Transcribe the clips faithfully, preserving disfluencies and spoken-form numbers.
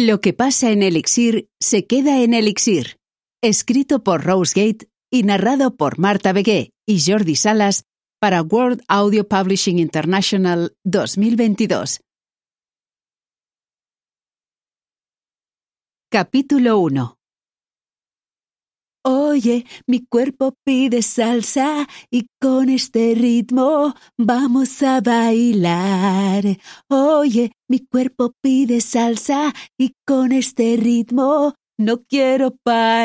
Lo que pasa en Elixir se queda en Elixir. Escrito por Rose Gate y narrado por Marta Begué y Jordi Salas para World Audio Publishing International dos mil veintidós. Capítulo uno. Oye, mi cuerpo pide salsa y con este ritmo vamos a bailar. Oye, mi cuerpo pide salsa y con este ritmo no quiero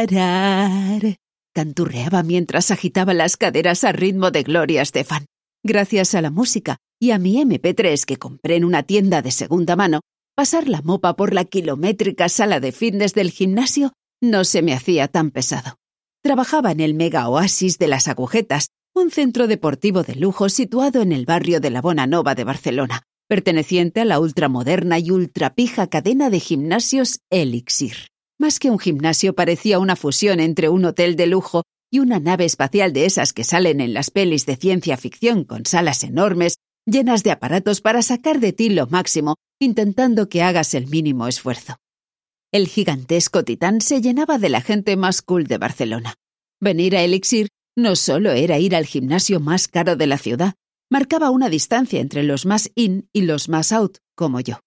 parar. Canturreaba mientras agitaba las caderas al ritmo de Gloria Estefan. Gracias a la música y a mi eme pe tres que compré en una tienda de segunda mano, pasar la mopa por la kilométrica sala de fitness del gimnasio no se me hacía tan pesado. Trabajaba en el Mega Oasis de las Agujetas, un centro deportivo de lujo situado en el barrio de la Bonanova de Barcelona, perteneciente a la ultramoderna y ultrapija cadena de gimnasios Elixir. Más que un gimnasio parecía una fusión entre un hotel de lujo y una nave espacial de esas que salen en las pelis de ciencia ficción con salas enormes, llenas de aparatos para sacar de ti lo máximo, intentando que hagas el mínimo esfuerzo. El gigantesco titán se llenaba de la gente más cool de Barcelona. Venir a Elixir no solo era ir al gimnasio más caro de la ciudad, marcaba una distancia entre los más in y los más out, como yo.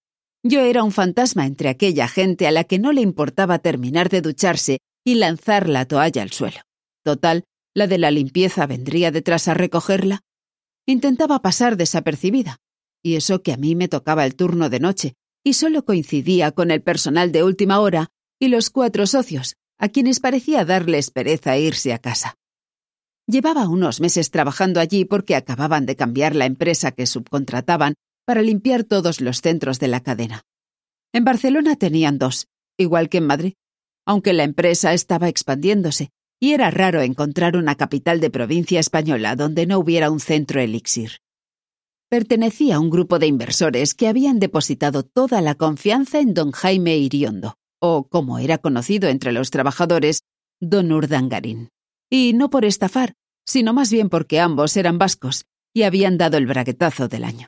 Yo era un fantasma entre aquella gente a la que no le importaba terminar de ducharse y lanzar la toalla al suelo. Total, la de la limpieza vendría detrás a recogerla. Intentaba pasar desapercibida, y eso que a mí me tocaba el turno de noche, y solo coincidía con el personal de última hora y los cuatro socios, a quienes parecía darles pereza irse a casa. Llevaba unos meses trabajando allí porque acababan de cambiar la empresa que subcontrataban para limpiar todos los centros de la cadena. En Barcelona tenían dos, igual que en Madrid, aunque la empresa estaba expandiéndose y era raro encontrar una capital de provincia española donde no hubiera un centro Elixir. Pertenecía a un grupo de inversores que habían depositado toda la confianza en don Jaime Iriondo, o como era conocido entre los trabajadores, don Urdangarín. Y no por estafar, sino más bien porque ambos eran vascos y habían dado el braguetazo del año.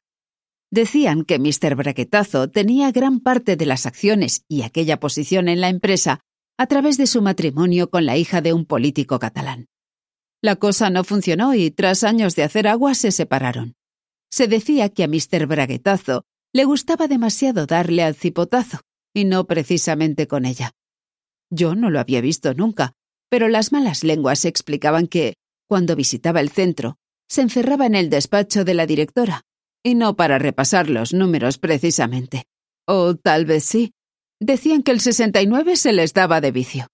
Decían que míster Braguetazo tenía gran parte de las acciones y aquella posición en la empresa a través de su matrimonio con la hija de un político catalán. La cosa no funcionó y tras años de hacer agua se separaron. Se decía que a míster Braguetazo le gustaba demasiado darle al cipotazo, y no precisamente con ella. Yo no lo había visto nunca, pero las malas lenguas explicaban que, cuando visitaba el centro, se encerraba en el despacho de la directora, y no para repasar los números precisamente. O tal vez sí. Decían que el sesenta y nueve se les daba de vicio.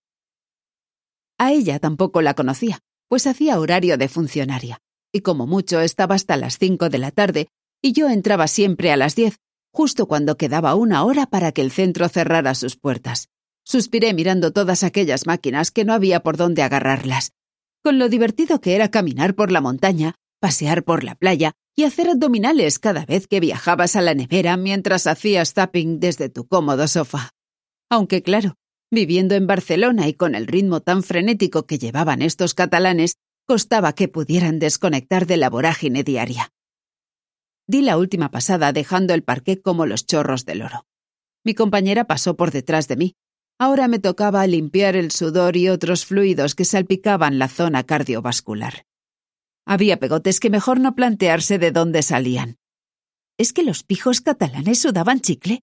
A ella tampoco la conocía, pues hacía horario de funcionaria. Y como mucho estaba hasta las cinco de la tarde, y yo entraba siempre a las diez, justo cuando quedaba una hora para que el centro cerrara sus puertas. Suspiré mirando todas aquellas máquinas que no había por dónde agarrarlas. Con lo divertido que era caminar por la montaña, pasear por la playa y hacer abdominales cada vez que viajabas a la nevera mientras hacías zapping desde tu cómodo sofá. Aunque claro, viviendo en Barcelona y con el ritmo tan frenético que llevaban estos catalanes, costaba que pudieran desconectar de la vorágine diaria. Di la última pasada dejando el parqué como los chorros del oro. Mi compañera pasó por detrás de mí. Ahora me tocaba limpiar el sudor y otros fluidos que salpicaban la zona cardiovascular. Había pegotes que mejor no plantearse de dónde salían. ¿Es que los pijos catalanes sudaban chicle?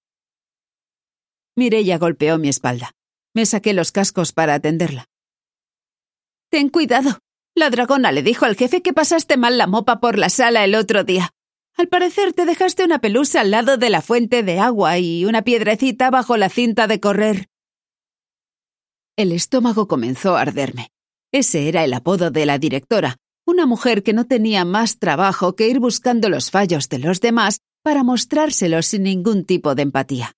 Mireia golpeó mi espalda. Me saqué los cascos para atenderla. «Ten cuidado. La dragona le dijo al jefe que pasaste mal la mopa por la sala el otro día. Al parecer te dejaste una pelusa al lado de la fuente de agua y una piedrecita bajo la cinta de correr». El estómago comenzó a arderme. Ese era el apodo de la directora, una mujer que no tenía más trabajo que ir buscando los fallos de los demás para mostrárselos sin ningún tipo de empatía.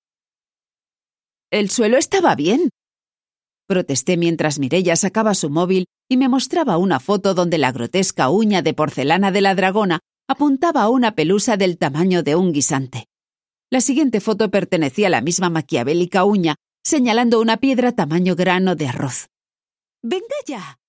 «El suelo estaba bien», protesté mientras Mireia sacaba su móvil y me mostraba una foto donde la grotesca uña de porcelana de la dragona apuntaba a una pelusa del tamaño de un guisante. La siguiente foto pertenecía a la misma maquiavélica uña, señalando una piedra tamaño grano de arroz. «¡Venga ya!»,